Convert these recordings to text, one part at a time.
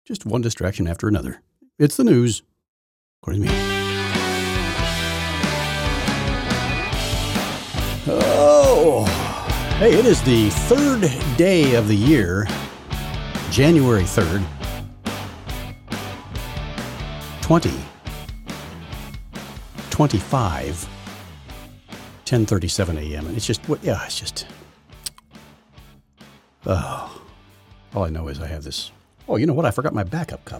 Just one distraction after another. It's the news, according to me. Oh, hey, it is the third day of the year, January 3rd, 2025, 10:37 a.m. And it's just, oh, all I know is I have this. Oh, you know what? I forgot my backup cup.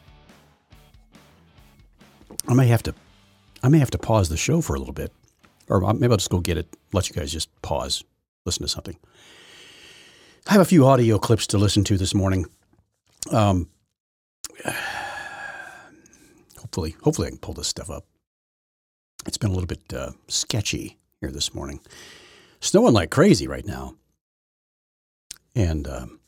I may have to pause the show for a little bit, or maybe I'll just go get it. Let you guys just pause, listen to something. I have a few audio clips to listen to this morning. Hopefully I can pull this stuff up. It's been a little bit sketchy here this morning. Snowing like crazy right now, and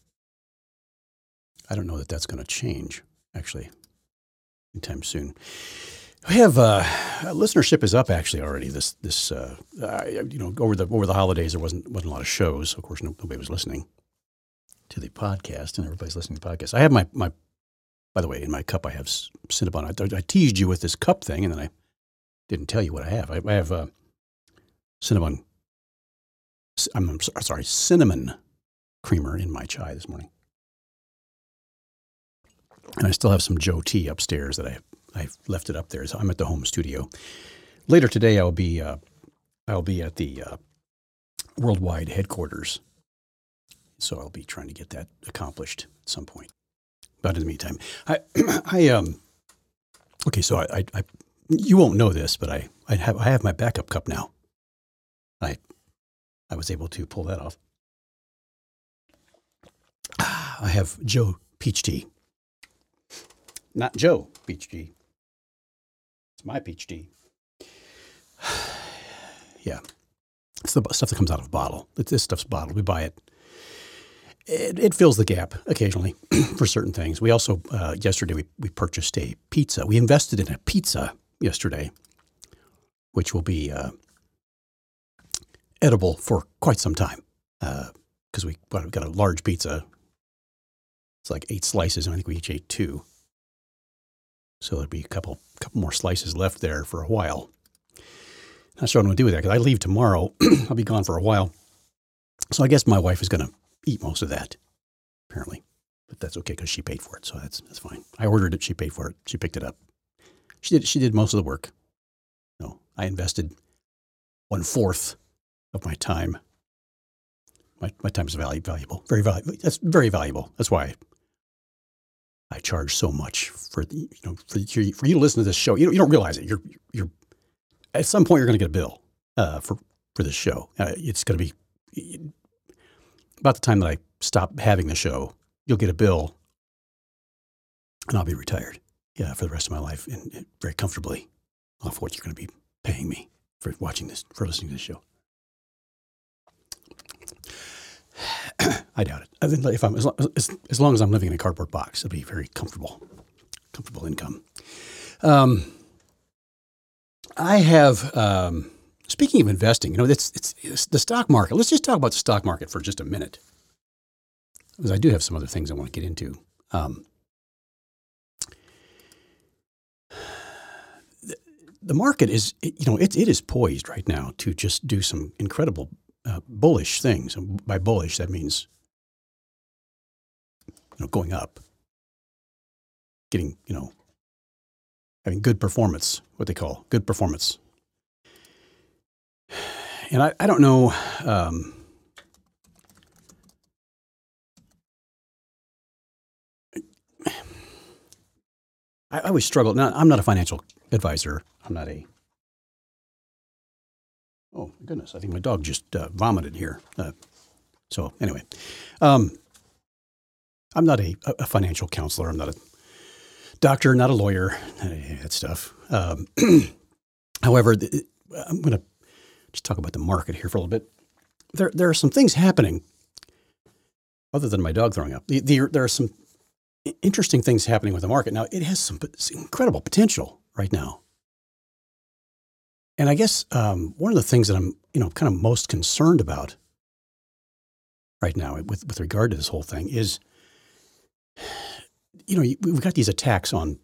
I don't know that that's going to change, actually, anytime soon. We have listenership is up actually already. This over the holidays there wasn't a lot of shows. Of course, nobody was listening to the podcast, and everybody's listening to the podcast. I have my by the way, in my cup I have Cinnabon. I teased you with this cup thing, and then I didn't tell you what I have. I have Cinnabon. I'm sorry, cinnamon creamer in my chai this morning. And I still have some Joe tea upstairs that I've left it up there. So I'm at the home studio. Later today, I'll be at the worldwide headquarters. So I'll be trying to get that accomplished at some point. But in the meantime, okay. So I you won't know this, but I have my backup cup now. I was able to pull that off. I have Joe peach tea. Not Joe peach tea. It's my peach tea. Yeah. It's the stuff that comes out of a bottle. This stuff's bottled. We buy it. It fills the gap occasionally for certain things. We also, yesterday, we purchased a pizza. We invested in a pizza yesterday, which will be edible for quite some time because we got a large pizza. It's like 8 slices, and I think we each ate 2. So there'll be a couple more slices left there for a while. Not sure what I'm going to do with that because I leave tomorrow. I'll be gone for a while. So I guess my wife is going to eat most of that, apparently. But that's okay because she paid for it, so that's fine. I ordered it. She paid for it. She picked it up. She did most of the work. No, I invested 1/4 of my time. My time is valuable, very valuable. That's very valuable. That's why I charge so much for you to listen to this show. You don't realize it. You're at some point you're going to get a bill for this show. It's going to be about the time that I stop having the show. You'll get a bill, and I'll be retired. Yeah, for the rest of my life, and very comfortably off what you're going to be paying me for watching this, for listening to this show. I doubt it. I think if I'm as long as I'm living in a cardboard box, it'll be very comfortable income. I have. Speaking of investing, it's the stock market. Let's just talk about the stock market for just a minute, because I do have some other things I want to get into. The market is, it is poised right now to just do some incredible bullish things. And by bullish, that means going up, getting having good performance, what they call good performance. And I don't know. I always struggle. Now, I'm not a financial advisor. I'm not a. Oh my goodness! I think my dog just vomited here. So anyway, I'm not a financial counselor. I'm not a doctor, not a lawyer, that stuff. However, I'm going to just talk about the market here for a little bit. There are some things happening other than my dog throwing up. There are some interesting things happening with the market. Now, it has some incredible potential right now. And I guess one of the things that I'm, kind of most concerned about right now with regard to this whole thing is we've got these attacks on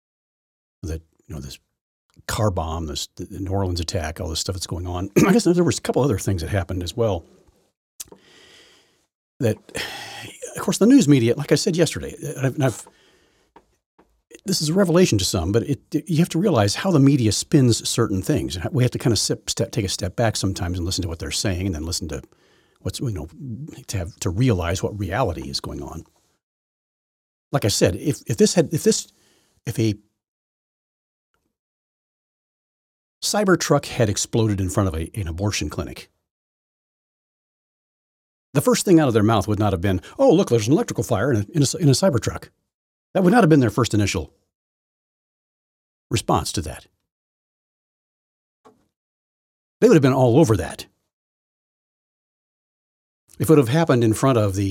this car bomb, the New Orleans attack, all this stuff that's going on. I guess there was a couple other things that happened as well. That, of course, the news media, like I said yesterday, this is a revelation to some, but you have to realize how the media spins certain things. We have to kind of take a step back sometimes and listen to what they're saying, and then listen to what's to realize what reality is going on. Like I said, if a Cybertruck had exploded in front of an abortion clinic, the first thing out of their mouth would not have been, "Oh, look, there's an electrical fire in a Cybertruck." That would not have been their first initial response to that. They would have been all over that. If it would have happened in front of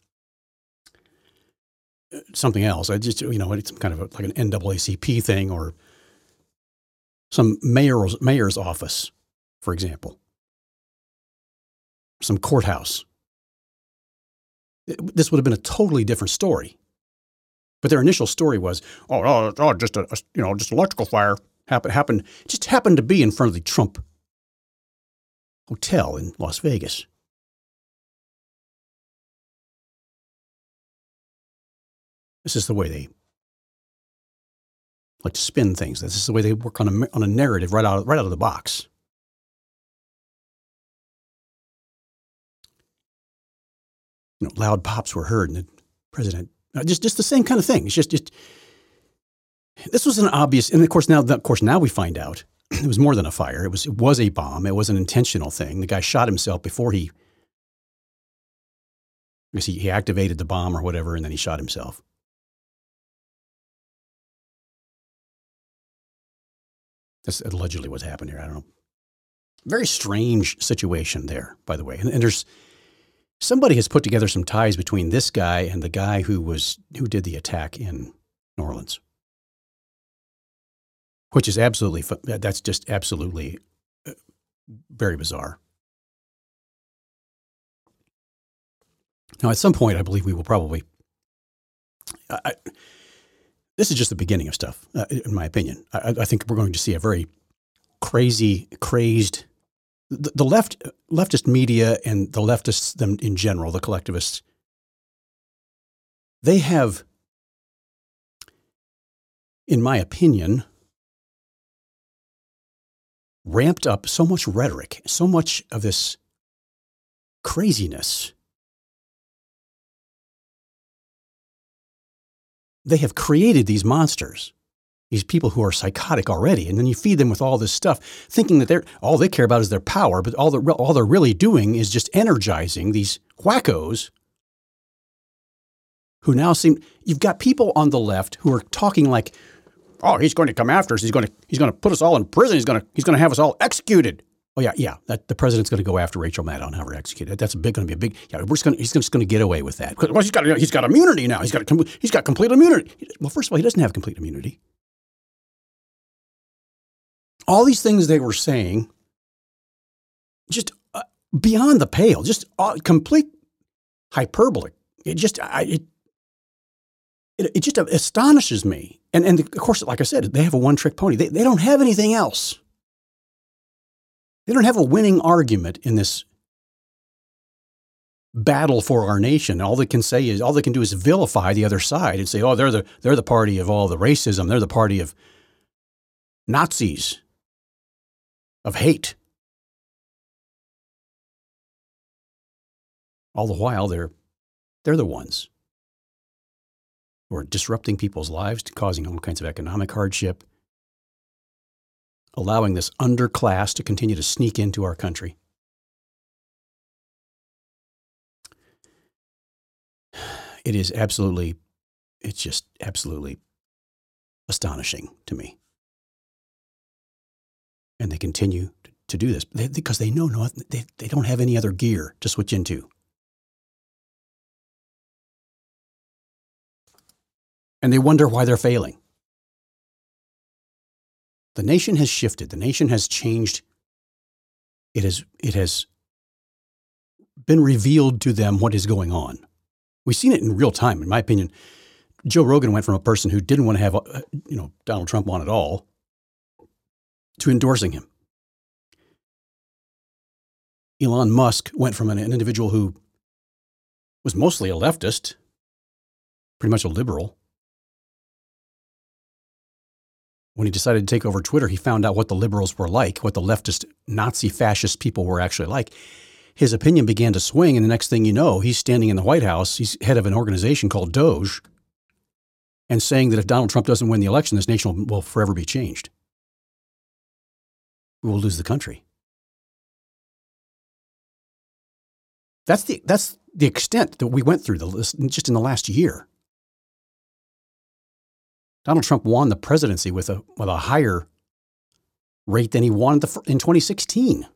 something else, it's some kind of like an NAACP thing or some mayor's office, for example, some courthouse. This would have been a totally different story. But their initial story was, just electrical fire happened to be in front of the Trump Hotel in Las Vegas. This is the way they like to spin things. This is the way they work on a narrative right out of the box. Loud pops were heard, and the president just the same kind of thing. It's just this was an obvious, and of course now we find out it was more than a fire. It was a bomb. It was an intentional thing. The guy shot himself before he activated the bomb or whatever, and then he shot himself. That's allegedly what's happened here. I don't know. Very strange situation there, by the way. And there's somebody has put together some ties between this guy and the guy who did the attack in New Orleans, which is that's just absolutely very bizarre. Now, at some point, I believe we will probably. This is just the beginning of stuff, in my opinion. I think we're going to see a very crazed. The leftist media and the leftists, them in general, the collectivists, they have, in my opinion, ramped up so much rhetoric, so much of this craziness. They have created these monsters, these people who are psychotic already, and then you feed them with all this stuff, thinking that all they care about is their power, but all they're really doing is just energizing these wackos who now you've got people on the left who are talking like, "Oh, he's going to come after us. He's going to put us all in prison. He's going to have us all executed." Oh yeah. That the president's going to go after Rachel Maddow and have her executed. That's going to be a big. Yeah, he's just going to get away with that. Well, he's got immunity now. He's got complete immunity. Well, first of all, he doesn't have complete immunity. All these things they were saying, just beyond the pale, just complete hyperbole. It just astonishes me. And of course, like I said, they have a one-trick pony. They don't have anything else. They don't have a winning argument in this battle for our nation. All they can do is vilify the other side and say, "Oh, they're the party of all the racism. They're the party of Nazis, of hate." All the while, they're the ones who are disrupting people's lives, causing all kinds of economic hardship, allowing this underclass to continue to sneak into our country. It's just absolutely astonishing to me. And they continue to do this because they know they don't have any other gear to switch into. And they wonder why they're failing. The nation has shifted. The nation has changed. It has been revealed to them what is going on. We've seen it in real time, in my opinion. Joe Rogan went from a person who didn't want to have, Donald Trump on at all to endorsing him. Elon Musk went from an individual who was mostly a leftist, pretty much a liberal. When he decided to take over Twitter, he found out what the liberals were like, what the leftist Nazi fascist people were actually like. His opinion began to swing, and the next thing you know, he's standing in the White House. He's head of an organization called Doge, and saying that if Donald Trump doesn't win the election, this nation will forever be changed. We will lose the country. That's the extent that we went through just in the last year. Donald Trump won the presidency with a higher rate than he won in 2016.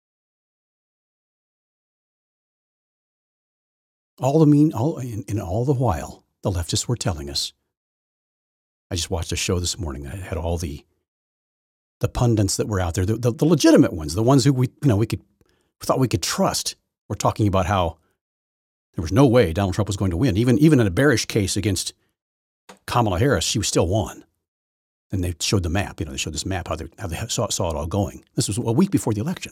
All the while, the leftists were telling us. I just watched a show this morning that had all the pundits that were out there, the legitimate ones, the ones who we thought we could trust. We're talking about how there was no way Donald Trump was going to win. Even in a bearish case against Kamala Harris, she still won. And they showed the map. They showed this map how they saw it all going. This was a week before the election.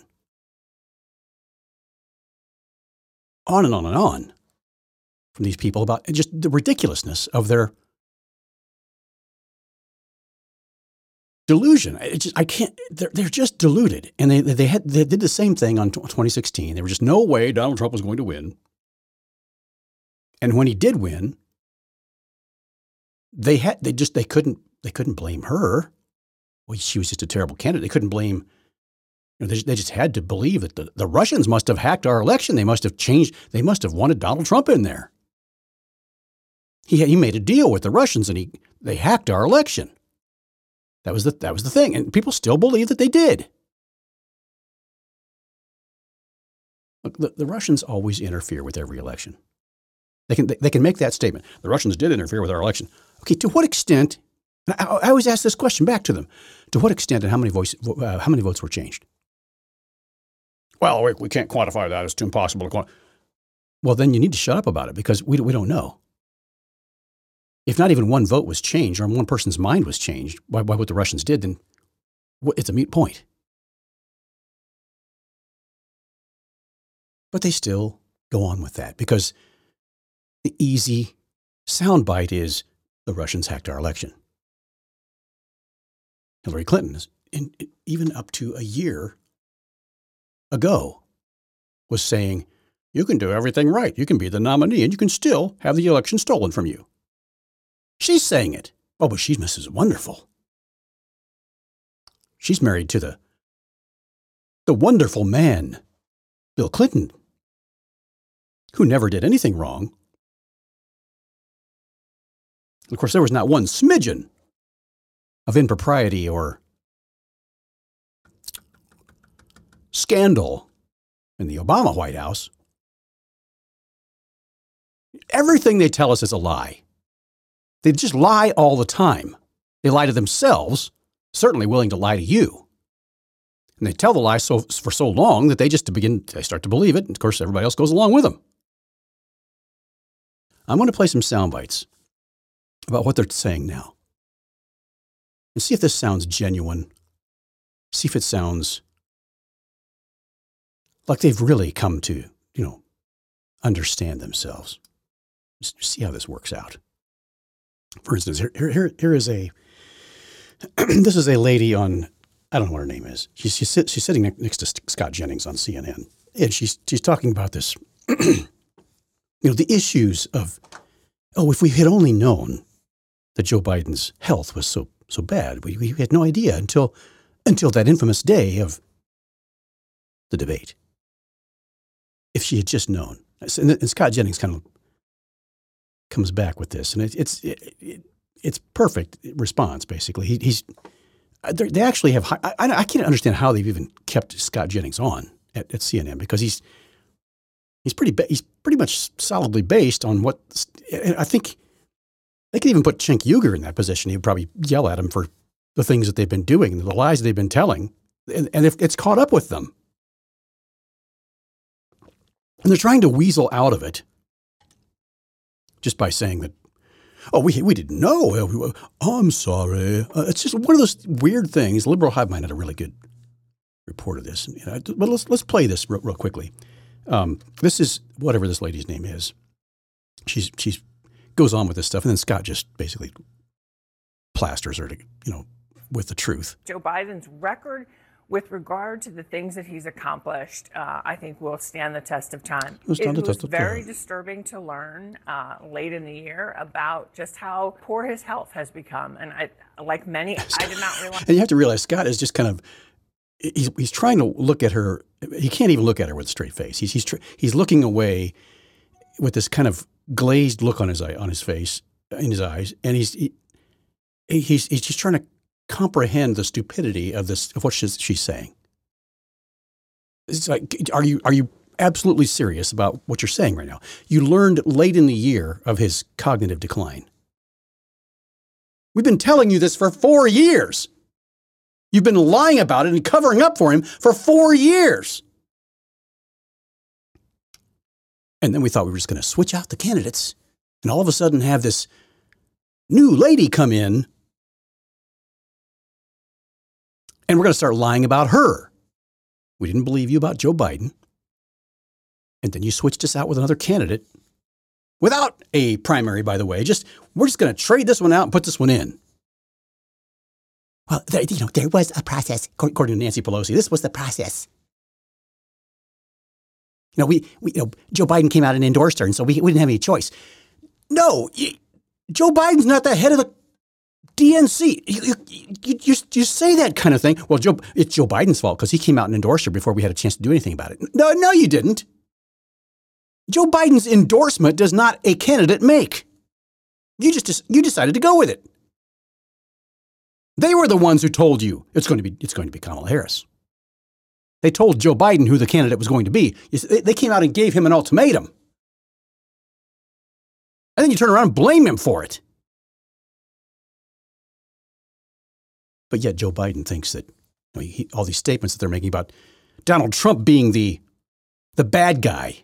On and on and on from these people about just the ridiculousness of their delusion. They're just deluded. And they did the same thing on 2016. There was just no way Donald Trump was going to win. And when he did win, they couldn't blame her. Well, she was just a terrible candidate. They couldn't blame. They just had to believe that the Russians must have hacked our election. They must have changed. They must have wanted Donald Trump in there. He made a deal with the Russians, and they hacked our election. That was the thing, and people still believe that they did. Look, the Russians always interfere with every election. They can make that statement. The Russians did interfere with our election. Okay, to what extent? And I always ask this question back to them: to what extent and how many votes were changed? Well, we can't quantify that. It's too impossible to quantify. Well, then you need to shut up about it because we don't know. If not even one vote was changed or one person's mind was changed by what the Russians did, then it's a moot point. But they still go on with that because the easy soundbite is the Russians hacked our election. Hillary Clinton, even up to a year ago, was saying, you can do everything right. You can be the nominee and you can still have the election stolen from you. She's saying it. Oh, but she's Mrs. Wonderful. She's married to the wonderful man, Bill Clinton, who never did anything wrong. Of course, there was not one smidgen of impropriety or scandal in the Obama White House. Everything they tell us is a lie. They just lie all the time. They lie to themselves, certainly willing to lie to you. And they tell the lie for so long that they start to believe it. And of course, everybody else goes along with them. I'm going to play some sound bites about what they're saying now. And see if this sounds genuine. See if it sounds like they've really come to, understand themselves. Just see how this works out. For instance, here is this is a lady on, I don't know what her name is. She's sitting next to Scott Jennings on CNN, and she's talking about this, the issues of, if we had only known that Joe Biden's health was so bad, we had no idea until that infamous day of the debate. If she had just known, and Scott Jennings kind of comes back with this, and it's perfect response. Basically, they actually have. I can't understand how they've even kept Scott Jennings on at CNN because he's pretty much solidly based on what I think. They could even put Cenk Uygur in that position. He would probably yell at him for the things that they've been doing and the lies they've been telling, and if it's caught up with them, and they're trying to weasel out of it. Just by saying that, Oh, we didn't know. Oh, I'm sorry. It's just one of those weird things. Liberal Hive Mind had a really good report of this. But let's play this real quickly. This is whatever this lady's name is. She's goes on with this stuff, and then Scott just basically plasters her to, with the truth. Joe Biden's record with regard to the things that he's accomplished, I think will stand the test of time. It was very disturbing to learn late in the year about just how poor his health has become. And I did not realize. And you have to realize Scott is just kind of, he's trying to look at her. He can't even look at her with a straight face. He's looking away with this kind of glazed look on his face, in his eyes, and he's just trying to comprehend the stupidity of what she's saying. It's like, are you absolutely serious about what you're saying right now? You learned late in the year of his cognitive decline. We've been telling you this for 4 years. You've been lying about it and covering up for him for 4 years. And then we thought we were just going to switch out the candidates and all of a sudden have this new lady come in, and we're going to start lying about her. We didn't believe you about Joe Biden. And then you switched us out with another candidate without a primary, by the way. We're just going to trade this one out and put this one in. Well, there was a process, according to Nancy Pelosi. This was the process. Joe Biden came out and endorsed her, and so we didn't have any choice. No, Joe Biden's not the head of the DNC. You say that kind of thing. Well, it's Joe Biden's fault because he came out and endorsed her before we had a chance to do anything about it. No, you didn't. Joe Biden's endorsement does not a candidate make. You decided to go with it. They were the ones who told you it's going to be Kamala Harris. They told Joe Biden who the candidate was going to be. They came out and gave him an ultimatum. And then you turn around and blame him for it. But yet Joe Biden thinks that all these statements that they're making about Donald Trump being the bad guy.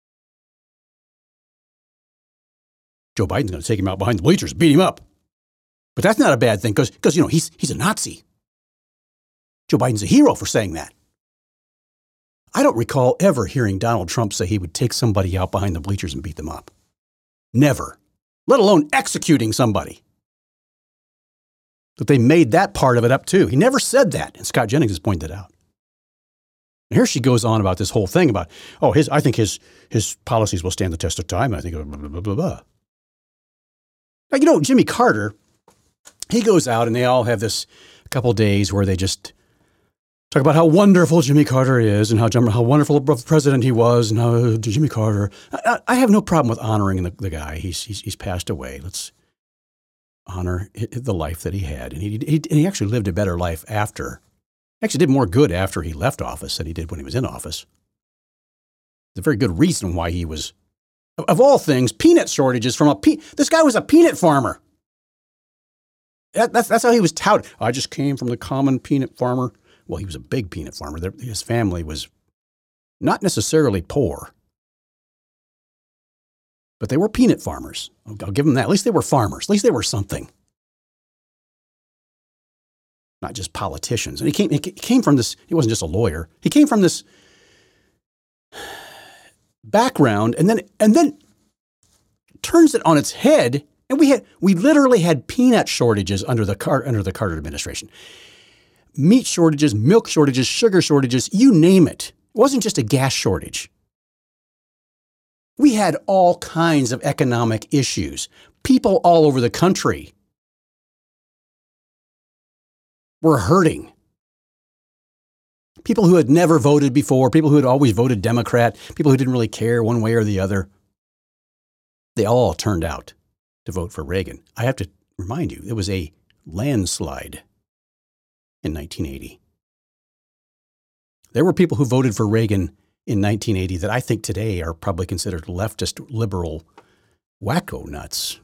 Joe Biden's going to take him out behind the bleachers, beat him up. But that's not a bad thing because he's a Nazi. Joe Biden's a hero for saying that. I don't recall ever hearing Donald Trump say he would take somebody out behind the bleachers and beat them up. Never. Let alone executing somebody. But they made that part of it up too. He never said that, and Scott Jennings has pointed that out. And here she goes on about this whole thing about, I think his policies will stand the test of time. I think blah, blah, blah, blah, blah. Now, Jimmy Carter, he goes out and they all have this couple days where they just talk about how wonderful Jimmy Carter is and how wonderful of a president he was and how Jimmy Carter. I have no problem with honoring the guy. He's passed away. Let's honor the life that he had. And he actually lived a better life after. Actually did more good after he left office than he did when he was in office. There's a very good reason why he was, of all things, peanut shortages this guy was a peanut farmer. That's how he was touted. I just came from the common peanut farmer. Well, he was a big peanut farmer. His family was not necessarily poor, but they were peanut farmers. I'll give them that. At least they were farmers. At least they were something. Not just politicians. And he came from this, he wasn't just a lawyer. He came from this background and then turns it on its head. And we literally had peanut shortages under the Carter administration. Meat shortages, milk shortages, sugar shortages, you name it. It wasn't just a gas shortage. We had all kinds of economic issues. People all over the country were hurting. People who had never voted before, people who had always voted Democrat, people who didn't really care one way or the other, they all turned out to vote for Reagan. I have to remind you, it was a landslide in 1980. There were people who voted for Reagan in 1980 that I think today are probably considered leftist, liberal wacko nuts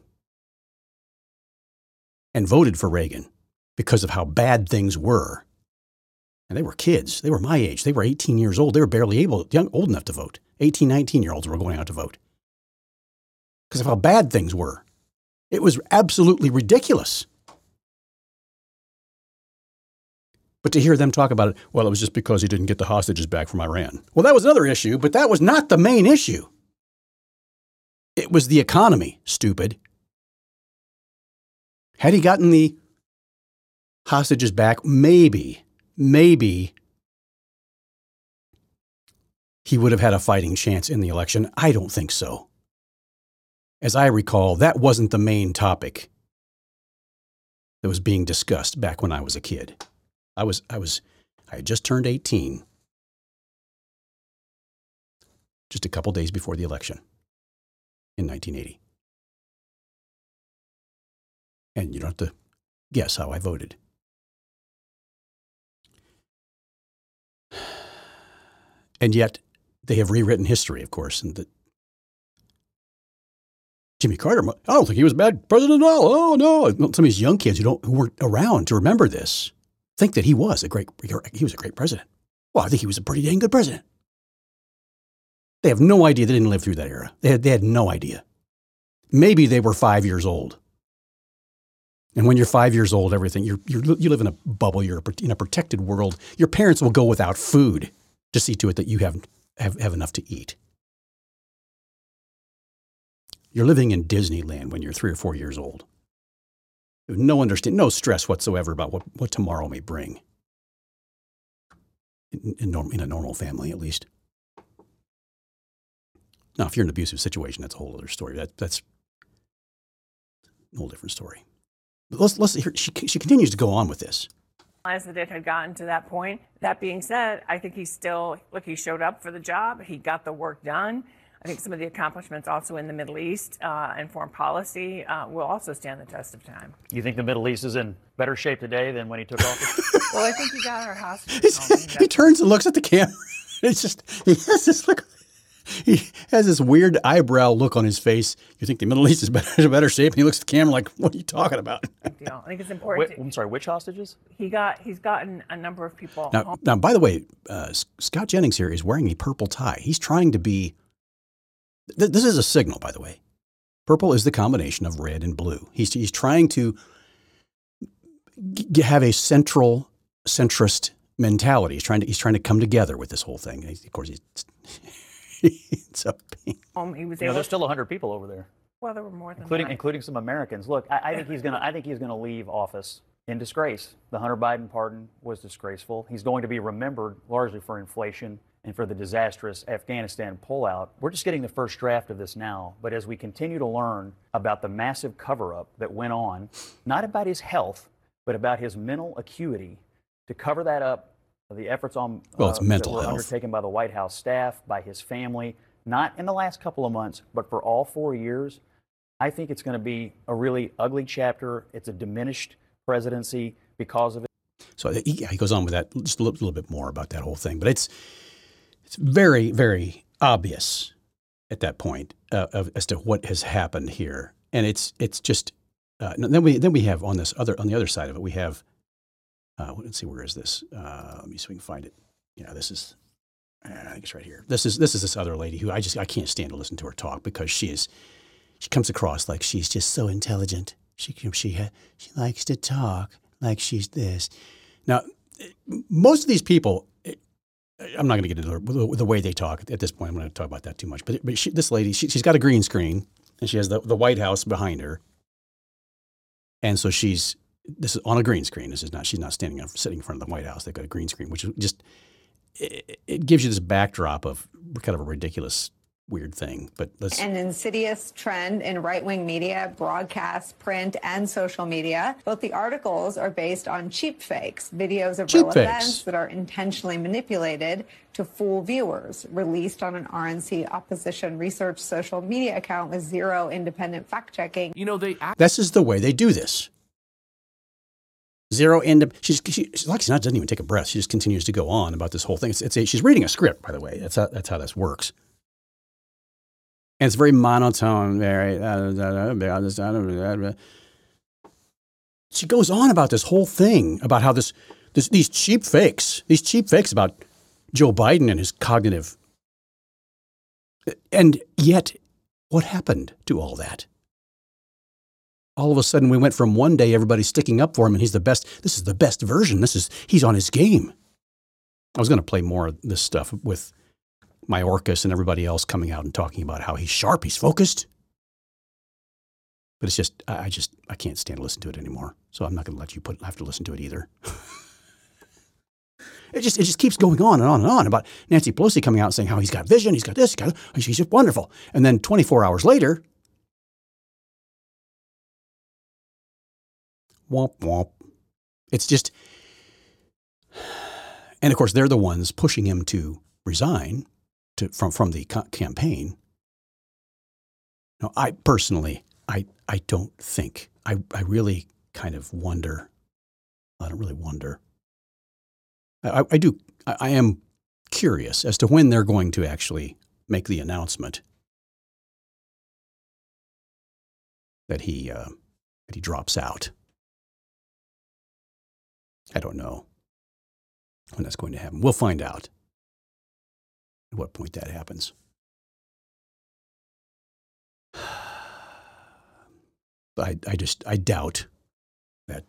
and voted for Reagan because of how bad things were. And they were kids. They were my age. They were 18 years old. They were barely old enough to vote. 18, 19-year-olds were going out to vote because of how bad things were. It was absolutely ridiculous. But to hear them talk about it, well, it was just because he didn't get the hostages back from Iran. Well, that was another issue, but that was not the main issue. It was the economy, stupid. Had he gotten the hostages back, maybe he would have had a fighting chance in the election. I don't think so. As I recall, that wasn't the main topic that was being discussed back when I was a kid. I had just turned 18, just a couple days before the election in 1980. And you don't have to guess how I voted. And yet, they have rewritten history, of course, and that Jimmy Carter, I don't think he was a bad president at all. Oh, no. Some of these young kids who weren't around to remember this think that he was a great president. Well, I think he was a pretty dang good president. They have no idea. They didn't live through that era. They had no idea. Maybe they were 5 years old. And when you're 5 years old, everything, you live in a bubble. You're in a protected world. Your parents will go without food to see to it that you have enough to eat. You're living in Disneyland when you're 3 or 4 years old. No stress whatsoever about what tomorrow may bring. In a normal family, at least. Now, if you're in an abusive situation, that's a whole other story. That's a whole different story. But let's hear. She continues to go on with this. As that it had gotten to that point. That being said, I think he showed up for the job. He got the work done. I think some of the accomplishments also in the Middle East and foreign policy will also stand the test of time. You think the Middle East is in better shape today than when he took office? Well, I think he got our hostages. He turns and looks at the camera. It's just, he has this look. He has this weird eyebrow look on his face. You think the Middle East is in better shape? And he looks at the camera like, what are you talking about? Big deal. I think it's important. I'm sorry, which hostages? He's gotten a number of people home. Now, by the way, Scott Jennings here is wearing a purple tie. He's trying to be, this is a signal, by the way. Purple is the combination of red and blue. He's trying to have a centrist mentality. He's trying to come together with this whole thing. Of course, it's a pain. There's still 100 people over there. Well, there were more than including some Americans. Look, I think he's gonna leave office in disgrace. The Hunter Biden pardon was disgraceful. He's going to be remembered largely for inflation and for the disastrous Afghanistan pullout. We're just getting the first draft of this now, but as we continue to learn about the massive cover-up that went on, not about his health, but about his mental acuity, to cover that up, the efforts on it's mental that were health undertaken by the White House staff, by his family, not in the last couple of months, but for all 4 years, I think it's going to be a really ugly chapter. It's a diminished presidency because of it. So he goes on with that just a little bit more about that whole thing, but it's very, very obvious at that point as to what has happened here, and it's just then we have on the other side of it we have. Let's see, where is this? Let me see if we can find it. Yeah, this is. I think it's right here. This is this other lady who I can't stand to listen to her talk because she comes across like she's just so intelligent. She likes to talk like she's this. Now, most of these people, I'm not going to get into the way they talk at this point. I'm not going to talk about that too much. But this lady, she's got a green screen and she has the White House behind her, and so this is on a green screen. She's not sitting in front of the White House. They've got a green screen, which just it gives you this backdrop of kind of a ridiculous, weird thing. But an insidious trend in right-wing media, broadcast, print, and social media. Both the articles are based on cheap fakes, videos of real events that are intentionally manipulated to fool viewers, released on an RNC opposition research social media account with zero independent fact-checking. This is the way they do this. Zero she's like not doesn't even take a breath. She just continues to go on about this whole thing. She's reading a script, by the way. That's how this works. And it's very monotone, very. She goes on about this whole thing about how these cheap fakes about Joe Biden and his cognitive. And yet, what happened to all that? all of a sudden we went from one day everybody's sticking up for him and he's the best. This is the best version. He's on his game. I was going to play more of this stuff with Mayorkas and everybody else coming out and talking about how he's sharp, he's focused. But it's just, I can't stand to listen to it anymore. So I'm not going to let you have to listen to it either. It just keeps going on and on and on about Nancy Pelosi coming out and saying how he's got vision, he's got this, he's just wonderful. And then 24 hours later, womp womp. It's just, and of course they're the ones pushing him to resign from the campaign. Now, I personally, I don't think, I really kind of wonder. I don't really wonder. I am curious as to when they're going to actually make the announcement that he drops out. I don't know when that's going to happen. We'll find out at what point that happens. I doubt that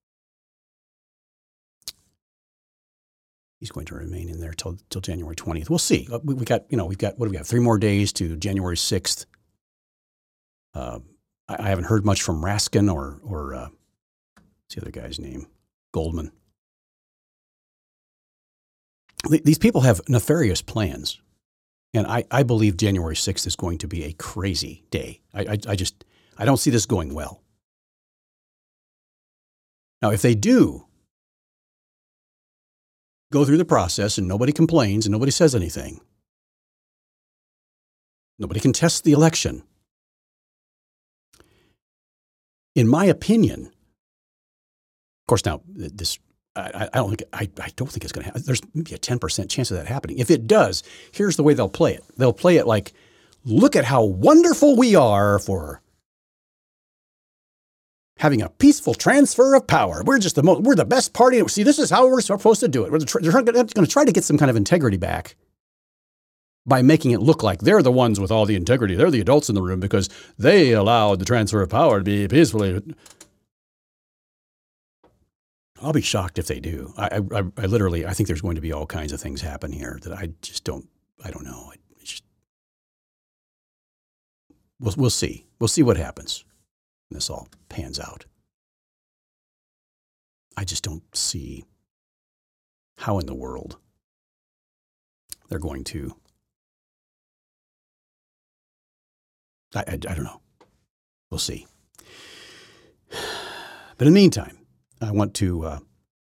he's going to remain in there till January 20th. We'll see. We've got 3 more days to January 6th. I haven't heard much from Raskin or what's the other guy's name? Goldman. These people have nefarious plans. And I believe January 6th is going to be a crazy day. I don't see this going well. Now, if they do go through the process and nobody complains and nobody says anything, nobody contests the election, in my opinion, of course, now this I don't think it's going to happen. There's maybe a 10% chance of that happening. If it does, here's the way they'll play it. They'll play it like, look at how wonderful we are for having a peaceful transfer of power. We're the best party. See, this is how we're supposed to do it. They're going to try to get some kind of integrity back by making it look like they're the ones with all the integrity. They're the adults in the room because they allowed the transfer of power to be peacefully. I'll be shocked if they do. I literally think there's going to be all kinds of things happen here that I don't know. We'll see. We'll see what happens when this all pans out. I just don't see how in the world they're going to. I don't know. We'll see. But in the meantime, I want to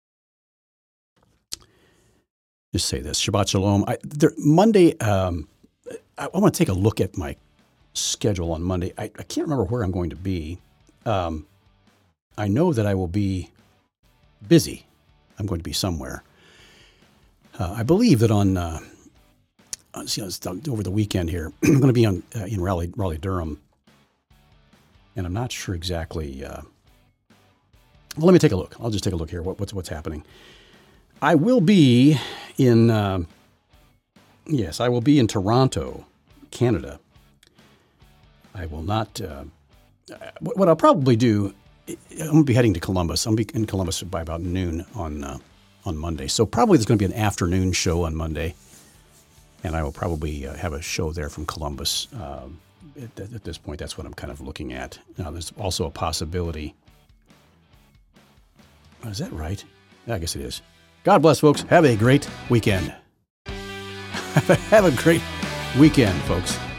just say this. Shabbat Shalom. Monday, I want to take a look at my schedule on Monday. I can't remember where I'm going to be. I know that I will be busy. I'm going to be somewhere. I believe that over the weekend here, I'm going to be in Raleigh, Durham. And I'm not sure exactly. Well, let me take a look. I'll just take a look here. What's happening? I will be in. I will be in Toronto, Canada. I will not. What I'll probably do, I'm going to be heading to Columbus. I'll be in Columbus by about noon on Monday. So probably there's going to be an afternoon show on Monday, and I will probably have a show there from Columbus. At this point, that's what I'm kind of looking at. Now, there's also a possibility. Is that right? Yeah, I guess it is. God bless, folks. Have a great weekend. Have a great weekend, folks.